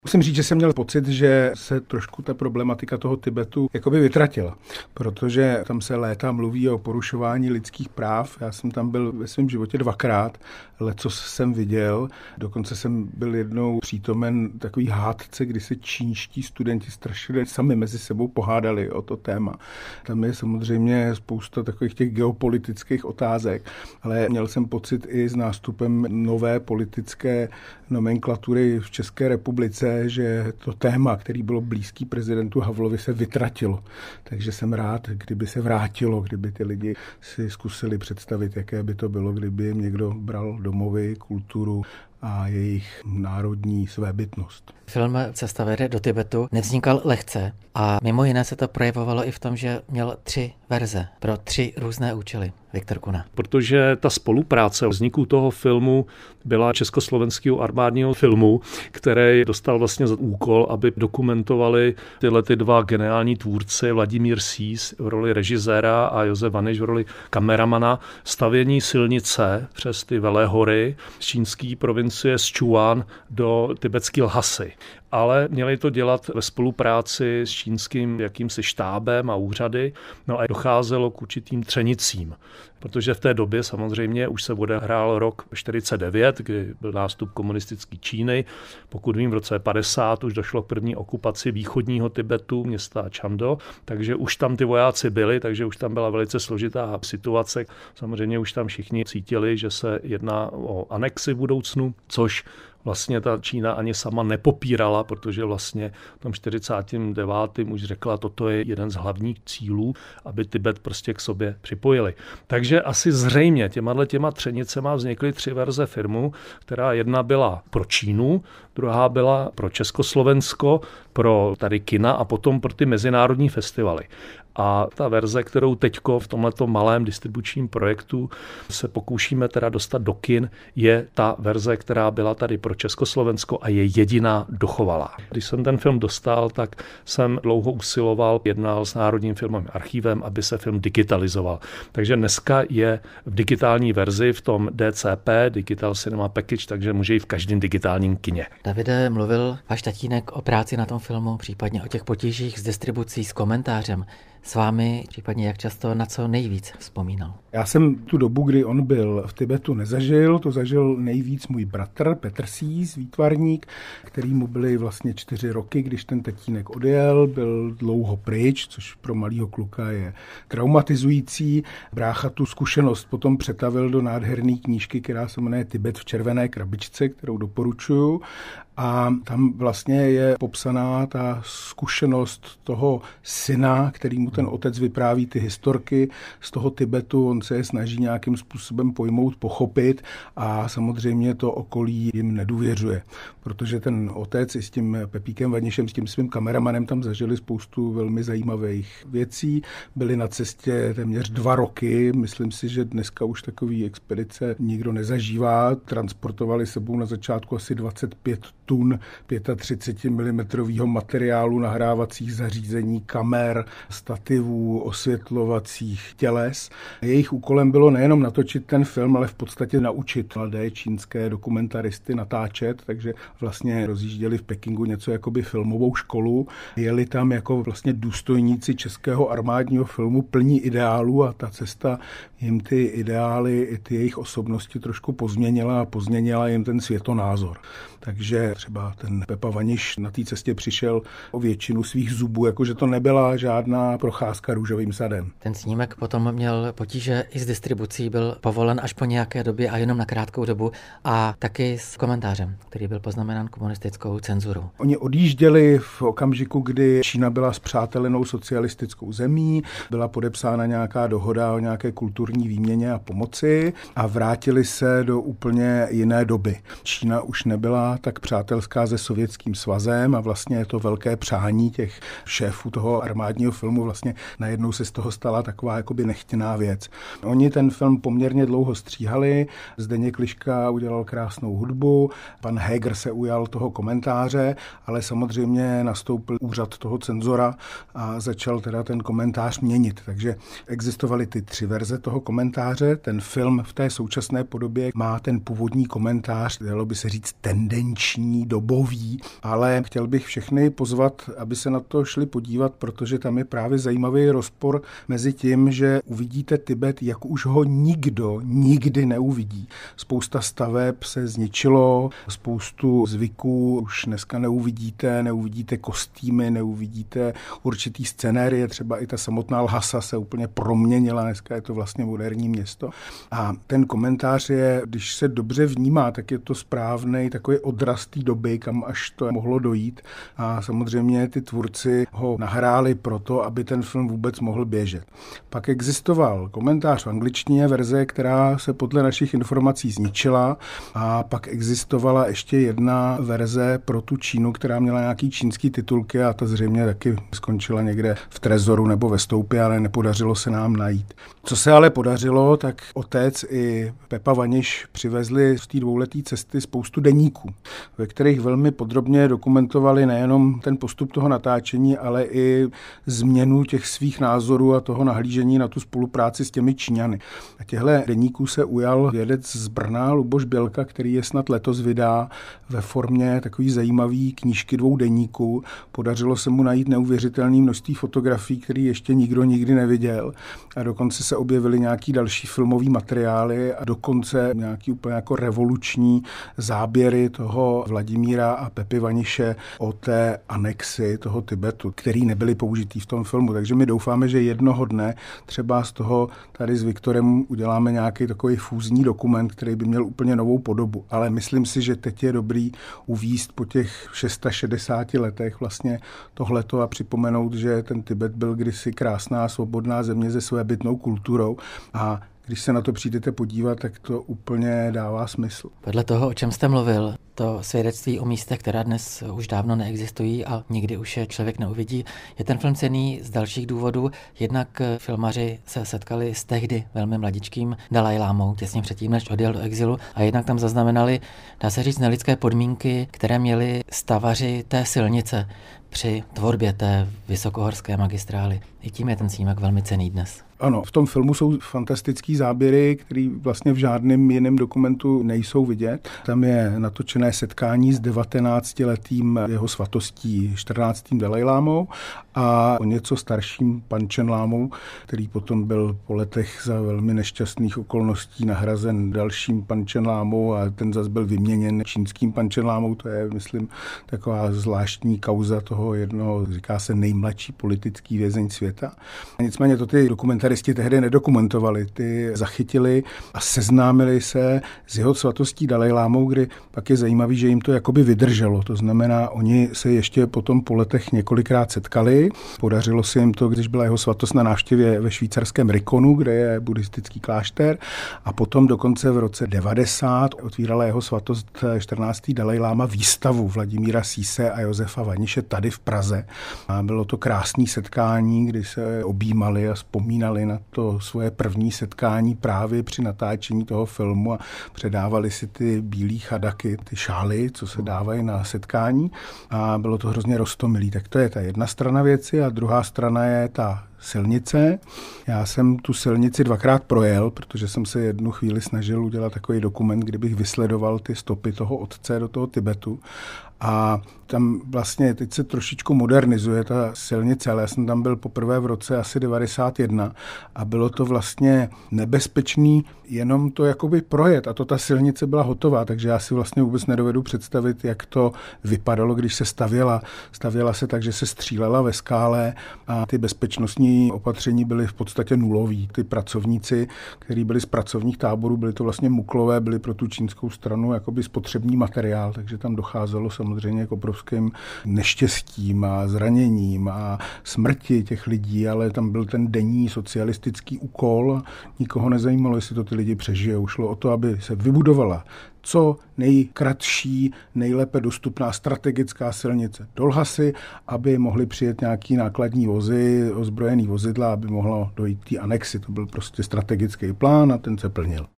Musím říct, že jsem měl pocit, že se trošku ta problematika toho Tibetu jakoby vytratila, protože tam se léta mluví o porušování lidských práv. Já jsem tam byl ve svém životě 2krát, lecos jsem viděl, dokonce jsem byl jednou přítomen takový hádce, kdy se čínští studenti strašně sami mezi sebou pohádali o to téma. Tam je samozřejmě spousta takových těch geopolitických otázek, ale měl jsem pocit i s nástupem nové politické nomenklatury v České republice, že to téma, který bylo blízký prezidentu Havlovi, se vytratilo. Takže jsem rád, kdyby se vrátilo, kdyby ty lidi si zkusili představit, jaké by to bylo, kdyby jim někdo bral domovy, kulturu a jejich národní svébytnost. Film Cesta vede do Tibetu nevznikal lehce a mimo jiné se to projevovalo i v tom, že měl 3 verze pro 3 různé účely. Viktor Kuna. Protože ta spolupráce vzniku toho filmu byla Československého armádního filmu, který dostal vlastně za úkol, aby dokumentovali tyhle ty 2 geniální tvůrci, Vladimír Sís v roli režiséra a Josef Vaniš v roli kameramana, stavění silnice přes ty Velé hory z čínské provincie Sichuan do tibetské Lhasy. Ale měli to dělat ve spolupráci s čínským jakýmsi štábem a úřady, no a docházelo k určitým třenicím, protože v té době samozřejmě už se odehrál rok 49, kdy byl nástup komunistické Číny. Pokud vím, v roce 50 už došlo k první okupaci východního Tibetu, města Chando, takže už tam ty vojáci byli, takže už tam byla velice složitá situace. Samozřejmě už tam všichni cítili, že se jedná o anexi v budoucnu, což vlastně ta Čína ani sama nepopírala, protože vlastně v tom 49. už řekla, toto je jeden z hlavních cílů, aby Tibet prostě k sobě připojili. Takže asi zřejmě těma třenicema vznikly 3 verze filmu, která jedna byla pro Čínu, druhá byla pro Československo, pro tady kina a potom pro ty mezinárodní festivaly. A ta verze, kterou teďko v tomhleto malém distribučním projektu se pokoušíme teda dostat do kin, je ta verze, která byla tady pro Československo a je jediná dochovalá. Když jsem ten film dostal, tak jsem dlouho usiloval, jednal s Národním filmovým archívem, aby se film digitalizoval. Takže dneska je v digitální verzi v tom DCP, Digital Cinema Package, takže může jít v každém digitálním kině. Davide, mluvil váš tatínek o práci na tom filmu, případně o těch potížích s distribucí, s komentářem. S vámi, případně jak často, na co nejvíc vzpomínal? Já jsem tu dobu, kdy on byl v Tibetu, nezažil. To zažil nejvíc můj bratr Petr Sís, výtvarník, který mu byly vlastně 4 roky, když ten tatínek odjel, byl dlouho pryč, což pro malýho kluka je traumatizující. Brácha tu zkušenost potom přetavil do nádherné knížky, která se jmenuje Tibet v červené krabičce, kterou doporučuju. A tam vlastně je popsaná ta zkušenost toho syna, který mu ten otec vypráví ty historky z toho Tibetu. On se je snaží nějakým způsobem pojmout, pochopit a samozřejmě to okolí jim nedůvěřuje. Protože ten otec i s tím Pepíkem Vanišem, s tím svým kameramanem tam zažili spoustu velmi zajímavých věcí. Byli na cestě téměř 2 roky. Myslím si, že dneska už takový expedice nikdo nezažívá. Transportovali sebou na začátku asi 25 tun 35 mm materiálu, nahrávacích zařízení, kamer, stativů, osvětlovacích těles. Jejich úkolem bylo nejenom natočit ten film, ale v podstatě naučit mladé čínské dokumentaristy natáčet, takže vlastně rozjížděli v Pekingu něco jakoby filmovou školu. Jeli tam jako vlastně důstojníci českého armádního filmu plní ideálů a ta cesta jim ty ideály i ty jejich osobnosti trošku pozměnila a pozměnila jim ten světonázor. Takže třeba ten Pepa Vaniš na té cestě přišel o většinu svých zubů, jakože to nebyla žádná procházka růžovým sadem. Ten snímek potom měl potíže i s distribucí, byl povolen až po nějaké době a jenom na krátkou dobu a taky s komentářem, který byl poznamenán komunistickou cenzurou. Oni odjížděli v okamžiku, kdy Čína byla spřátelenou socialistickou zemí, byla podepsána nějaká dohoda o nějaké kulturní výměně a pomoci a vrátili se do úplně jiné doby. Čína už nebyla tak přátelská se Sovětským svazem a vlastně je to velké přání těch šéfů toho armádního filmu. Vlastně najednou se z toho stala taková jakoby nechtěná věc. Oni ten film poměrně dlouho stříhali, Zdeněk Liška udělal krásnou hudbu, pan Heger se ujal toho komentáře, ale samozřejmě nastoupil úřad toho cenzora a začal teda ten komentář měnit. Takže existovaly ty 3 verze toho komentáře. Ten film v té současné podobě má ten původní komentář, dalo by se říct tendenční, není dobový, ale chtěl bych všechny pozvat, aby se na to šli podívat, protože tam je právě zajímavý rozpor mezi tím, že uvidíte Tibet, jak už ho nikdo nikdy neuvidí. Spousta staveb se zničilo, spoustu zvyků už dneska neuvidíte kostýmy, neuvidíte určitý scenérie, třeba i ta samotná Lhasa se úplně proměnila, dneska je to vlastně moderní město. A ten komentář je, když se dobře vnímá, tak je to správný takový odraz té doby, kam až to mohlo dojít. A samozřejmě ty tvůrci ho nahráli proto, aby ten film vůbec mohl běžet. Pak existoval komentář v angličtině, verze, která se podle našich informací zničila, a pak existovala ještě jedna verze pro tu Čínu, která měla nějaký čínský titulky a ta zřejmě taky skončila někde v trezoru nebo ve stoupě, ale nepodařilo se nám najít. Co se ale podařilo, tak otec i Pepa Vaniš přivezli z té dvouleté cesty spoustu deníků, ve kterých velmi podrobně dokumentovali nejenom ten postup toho natáčení, ale i změnu těch svých názorů a toho nahlížení na tu spolupráci s těmi Číňany. A těchto deníků se ujal vědec z Brna Luboš Bělka, který je snad letos vydá ve formě takový zajímavý knížky 2 deníků. Podařilo se mu najít neuvěřitelné množství fotografií, které ještě nikdo nikdy neviděl. A dokonce se objevily nějaký další filmový materiály a dokonce nějaký úplně jako revoluční záběry toho Vladimíra a Pepy Vaniše o té anexi toho Tibetu, který nebyly použitý v tom filmu. Takže my doufáme, že jednoho dne třeba z toho tady s Viktorem uděláme nějaký takový fúzní dokument, který by měl úplně novou podobu. Ale myslím si, že teď je dobrý uvízt po těch 660 letech vlastně tohleto a připomenout, že ten Tibet byl kdysi krásná, svobodná země se svébytnou kulturou a když se na to přijdete podívat, tak to úplně dává smysl. Podle toho, o čem jste mluvil, to svědectví o místech, která dnes už dávno neexistují a nikdy už je člověk neuvidí, je ten film cenný z dalších důvodů. Jednak filmaři se setkali s tehdy velmi mladičkým Dalajlámou, těsně předtím, než odjel do exilu, a jednak tam zaznamenali, dá se říct, nelidské podmínky, které měli stavaři té silnice při tvorbě té vysokohorské magistrály. I tím je ten snímek velmi cenný dnes. Ano, v tom filmu jsou fantastický záběry, které vlastně v žádném jiném dokumentu nejsou vidět. Tam je natočené setkání s 19letým jeho svatostí 14. Dalajlámou a o něco starším Panchen Lámou, který potom byl po letech za velmi nešťastných okolností nahrazen dalším Panchen Lámou a ten zas byl vyměněn čínským Panchen Lámou. To je, myslím, taková zvláštní kauza toho jednoho, říká se, nejmladší politický vězeň světa. Nicméně to ty dokumentaristi tehdy nedokumentovali. Ty zachytili a seznámili se s jeho svatostí Dalajlámou, kdy pak je zajímavý, že jim to jakoby vydrželo. To znamená, oni se ještě potom po letech několikrát setkali. Podařilo se jim to, když byla jeho svatost na návštěvě ve švýcarském Rikonu, kde je buddhistický klášter, a potom dokonce v roce 90 otvírala jeho svatost 14. Dalajláma výstavu Vladimíra Síse a Josefa Vaniše tady v Praze. A bylo to krásné setkání, kdy se objímali a vzpomínali na to svoje první setkání právě při natáčení toho filmu a předávali si ty bílý chadaky, ty šály, co se dávají na setkání, a bylo to hrozně roztomilý. Tak to je ta jedna strana věci a druhá strana je ta silnice. Já jsem tu silnici 2krát projel, protože jsem se jednu chvíli snažil udělat takový dokument, kde bych vysledoval ty stopy toho otce do toho Tibetu. A tam vlastně teď se trošičku modernizuje ta silnice, ale já jsem tam byl poprvé v roce asi 91 a bylo to vlastně nebezpečný jenom to jakoby projet a to ta silnice byla hotová, takže já si vlastně vůbec nedovedu představit, jak to vypadalo, když se stavěla. Stavěla se tak, že se střílela ve skále a ty bezpečnostní opatření byly v podstatě nulový. Ty pracovníci, kteří byli z pracovních táborů, byli to vlastně muklové, byli pro tu čínskou stranu jakoby spotřební materiál, takže tam docházelo samozřejmě k obrovským neštěstím a zraněním a smrti těch lidí, ale tam byl ten denní socialistický úkol a nikoho nezajímalo, jestli to ty lidi přežijou. Šlo o to, aby se vybudovala co nejkratší, nejlépe dostupná strategická silnice do Lhasy, aby mohly přijet nějaký nákladní vozy, ozbrojený vozidla, aby mohlo dojít k té anexi. To byl prostě strategický plán a ten se plnil.